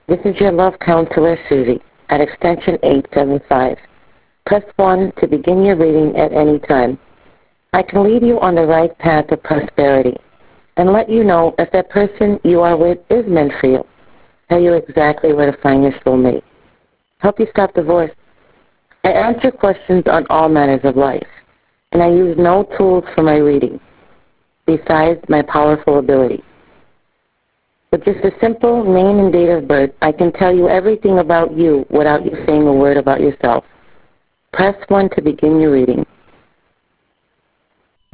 This is your love counselor, Susie, at extension 875. Press 1 to begin your reading at any time. I can lead you on the right path of prosperity and let you know if that person you are with is meant for you. Tell you exactly where to find your soulmate. Help you stop divorce. I answer questions on all matters of life, and I use no tools for my reading, besides my powerful ability. With just a simple name and date of birth, I can tell you everything about you without you saying a word about yourself. Press 1 to begin your reading.